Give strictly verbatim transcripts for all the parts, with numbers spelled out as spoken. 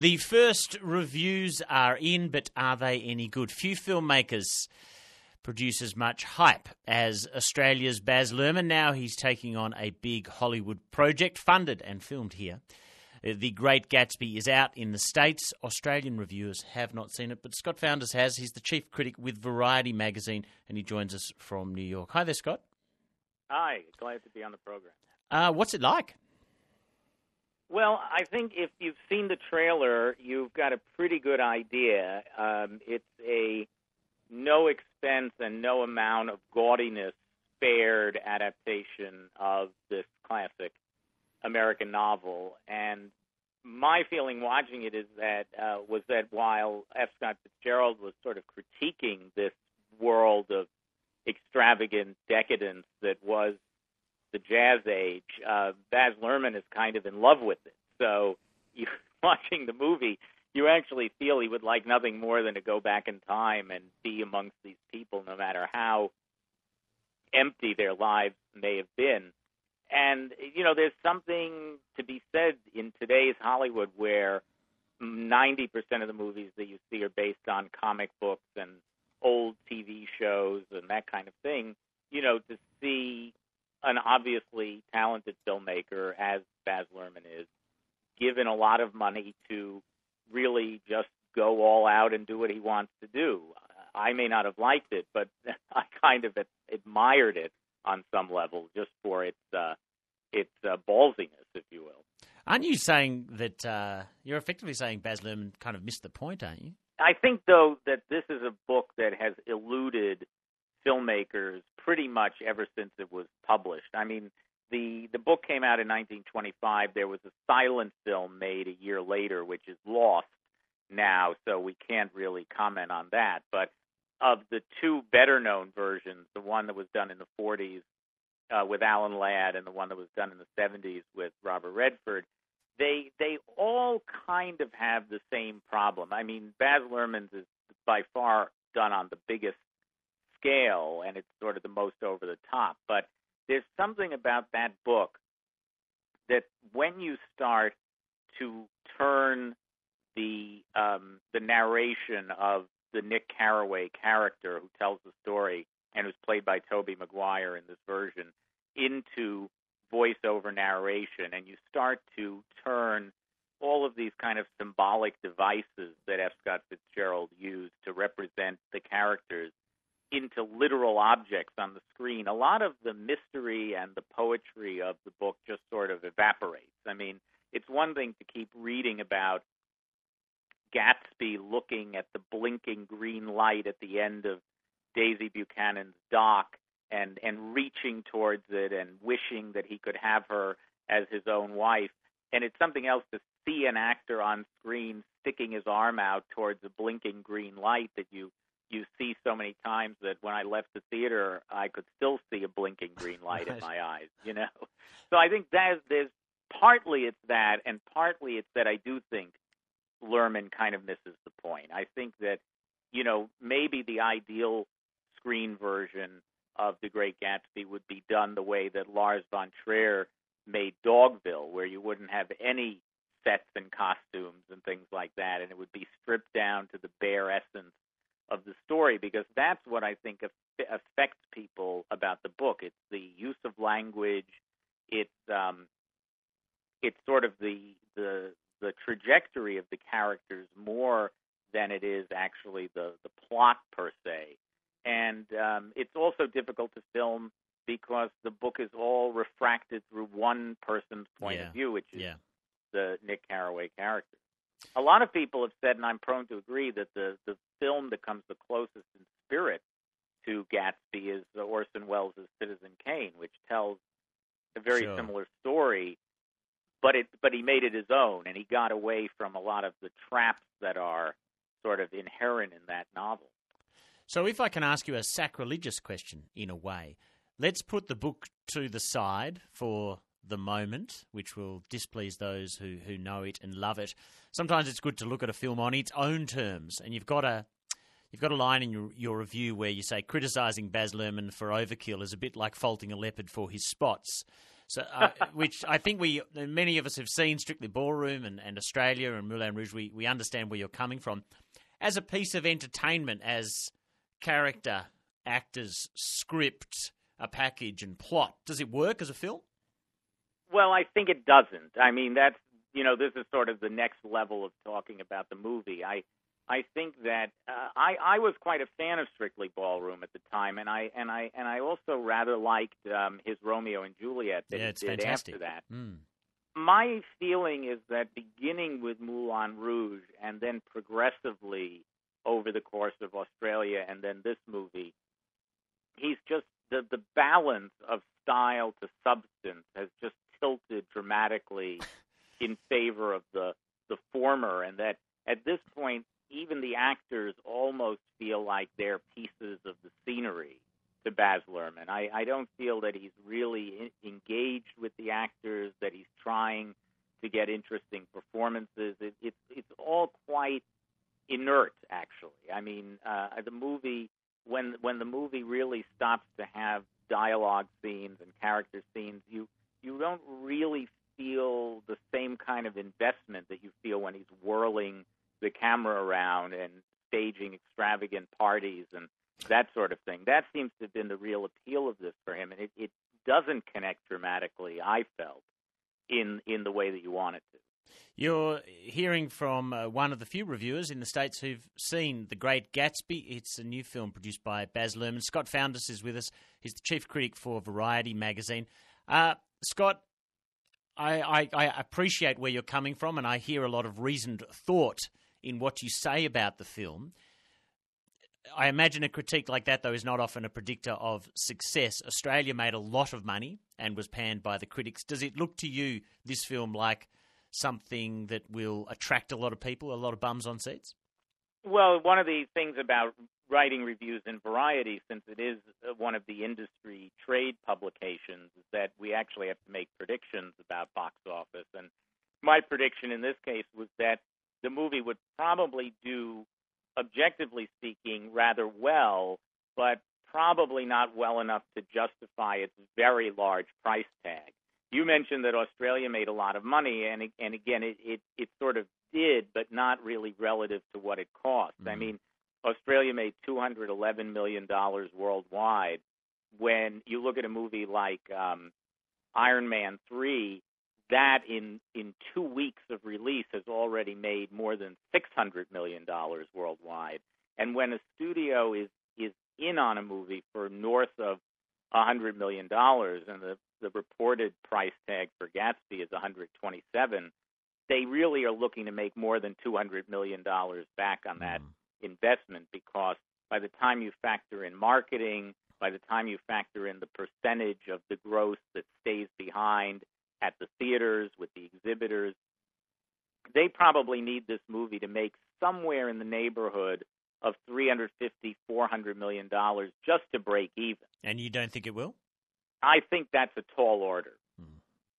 The first reviews are in, but are they any good? Few filmmakers produce as much hype as Australia's Baz Luhrmann. Now he's taking on a big Hollywood project, funded and filmed here. The Great Gatsby is out in the States. Australian reviewers have not seen it, but Scott Founders has. He's the chief critic with Variety magazine, and he joins us from New York. Hi there, Scott. Hi, glad to be on the program. Uh, what's it like? Well, I think if you've seen the trailer, you've got a pretty good idea. Um, it's a no expense and no amount of gaudiness spared adaptation of this classic American novel. And my feeling watching it is that uh, was that while F. Scott Fitzgerald was sort of critiquing this world of extravagant decadence that was the Jazz Age, uh, Baz Luhrmann is kind of in love with it. So you, watching the movie, you actually feel he would like nothing more than to go back in time and be amongst these people, no matter how empty their lives may have been. And, you know, there's something to be said in today's Hollywood where ninety percent of the movies that you see are based on comic books and old T V shows and that kind of thing. You know, to see an obviously talented filmmaker, as Baz Luhrmann is, given a lot of money to really just go all out and do what he wants to do. I may not have liked it, but I kind of admired it on some level just for its uh, its uh, ballsiness, if you will. Aren't you saying that uh, you're effectively saying Baz Luhrmann kind of missed the point, aren't you? I think, though, that this is a book that has eluded filmmakers pretty much ever since it was published. I mean, the the book came out in nineteen twenty-five. There was a silent film made a year later, which is lost now, so we can't really comment on that. But of the two better-known versions, the one that was done in the forties uh, with Alan Ladd and the one that was done in the seventies with Robert Redford, they they all kind of have the same problem. I mean, Baz Luhrmann's is by far done on the biggest scale, and it's sort of the most over the top. But there's something about that book that when you start to turn the um, the narration of the Nick Carraway character who tells the story and who's played by Tobey Maguire in this version into voiceover narration, and you start to turn all of these kind of symbolic devices that F. Scott Fitzgerald used to represent the characters into literal objects on the screen, a lot of the mystery and the poetry of the book just sort of evaporates. I mean, it's one thing to keep reading about Gatsby looking at the blinking green light at the end of Daisy Buchanan's dock and, and reaching towards it and wishing that he could have her as his own wife. And it's something else to see an actor on screen sticking his arm out towards a blinking green light that you you see so many times that when I left the theater, I could still see a blinking green light in my eyes, you know? So I think that there's partly it's that, and partly it's that I do think Luhrmann kind of misses the point. I think that, you know, maybe the ideal screen version of The Great Gatsby would be done the way that Lars von Trier made Dogville, where you wouldn't have any sets and costumes and things like that, and it would be stripped down to the bare essence of the story, because that's what I think affects people about the book. It's the use of language. It's um, it's sort of the the the trajectory of the characters more than it is actually the the plot per se. And um, it's also difficult to film because the book is all refracted through one person's point yeah. of view, which is yeah. the Nick Carraway character. A lot of people have said, and I'm prone to agree, that the, the film that comes the closest in spirit to Gatsby is Orson Welles' Citizen Kane, which tells a very sure. similar story, but it but he made it his own, and he got away from a lot of the traps that are sort of inherent in that novel. So if I can ask you a sacrilegious question, in a way, let's put the book to the side for the moment, which will displease those who, who know it and love it. Sometimes it's good to look at a film on its own terms, and you've got a you've got a line in your, your review where you say criticising Baz Luhrmann for overkill is a bit like faulting a leopard for his spots. So, uh, which I think we, many of us have seen Strictly Ballroom and, and Australia and Moulin Rouge. We, we understand where you're coming from. As a piece of entertainment, as character, actors, script, a package and plot, does it work as a film? Well, I think it doesn't. I mean, that's, you know, this is sort of the next level of talking about the movie. I I think that uh, I I was quite a fan of Strictly Ballroom at the time, and I and I and I also rather liked um, his Romeo and Juliet that yeah, he it's did fantastic. after that. Mm. My feeling is that beginning with Moulin Rouge and then progressively over the course of Australia and then this movie, he's just the the balance of style to substance has just tilted dramatically in favor of the the former, and that at this point even the actors almost feel like they're pieces of the scenery to Baz Luhrmann. I, I don't feel that he's really in, engaged with the actors, that he's trying to get interesting performances. It, it, it's all quite inert, actually. I mean, uh, the movie, when when the movie really stops to have dialogue scenes and character scenes, you you don't really feel the same kind of investment that you feel when he's whirling the camera around and staging extravagant parties and that sort of thing. That seems to have been the real appeal of this for him, and it, it doesn't connect dramatically, I felt, in in the way that you want it to. You're hearing from uh, one of the few reviewers in the States who've seen The Great Gatsby. It's a new film produced by Baz Luhrmann. Scott Foundas is with us. He's the chief critic for Variety magazine. Uh, Scott, I, I, I appreciate where you're coming from, and I hear a lot of reasoned thought in what you say about the film. I imagine a critique like that, though, is not often a predictor of success. Australia made a lot of money and was panned by the critics. Does it look to you, this film, like something that will attract a lot of people, a lot of bums on seats? Well, one of the things about writing reviews in Variety, since it is one of the industry trade publications, is that we actually have to make predictions about box office. And my prediction in this case was that the movie would probably do, objectively speaking, rather well, but probably not well enough to justify its very large price tag. You mentioned that Australia made a lot of money, and and again, it, it, it sort of did, but not really relative to what it cost. Mm-hmm. I mean, Australia made two hundred eleven million dollars worldwide. When you look at a movie like um, Iron Man three, that in, in two weeks of release has already made more than six hundred million dollars worldwide. And when a studio is, is in on a movie for north of one hundred million dollars, and the, the reported price tag for Gatsby is one hundred twenty-seven, they really are looking to make more than two hundred million dollars back on that mm. investment, because by the time you factor in marketing, by the time you factor in the percentage of the gross that stays behind at the theaters with the exhibitors, they probably need this movie to make somewhere in the neighborhood of three hundred fifty, four hundred million dollars just to break even. And you don't think it will? I think that's a tall order. Hmm.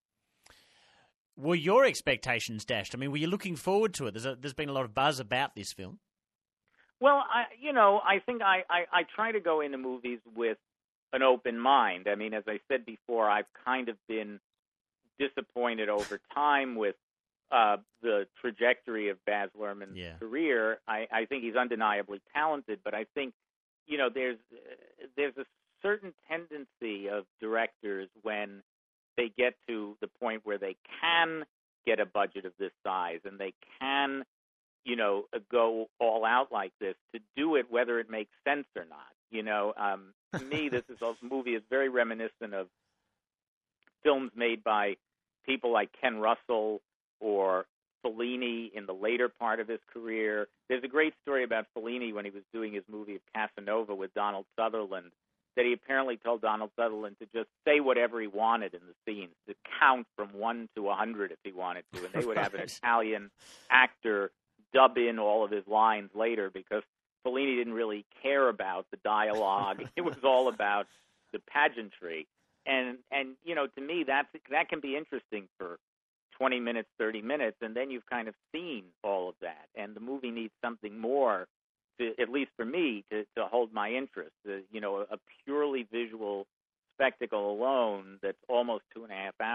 Were your expectations dashed? I mean, were you looking forward to it? There's, a, there's been a lot of buzz about this film. Well, I, you know, I think I, I, I try to go into movies with an open mind. I mean, as I said before, I've kind of been disappointed over time with uh, the trajectory of Baz Luhrmann's yeah. career. I, I think he's undeniably talented, but I think, you know, there's uh, there's a certain tendency of directors when they get to the point where they can get a budget of this size and they can, you know, go all out like this, to do it whether it makes sense or not. You know, um, to me, this is a movie is very reminiscent of films made by people like Ken Russell or Fellini in the later part of his career. There's a great story about Fellini when he was doing his movie of Casanova with Donald Sutherland, that he apparently told Donald Sutherland to just say whatever he wanted in the scenes, to count from one to a hundred if he wanted to, and they would have an Italian actor dub in all of his lines later, because Fellini didn't really care about the dialogue. It was all about the pageantry. And, and you know, to me, that's, that can be interesting for twenty minutes, thirty minutes, and then you've kind of seen all of that. And the movie needs something more, to, at least for me, to, to hold my interest. Uh, you know, a, a purely visual spectacle alone that's almost two and a half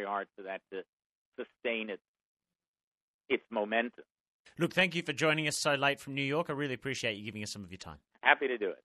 hard for that to sustain its its momentum. Look, thank you for joining us so late from New York. I really appreciate you giving us some of your time. Happy to do it.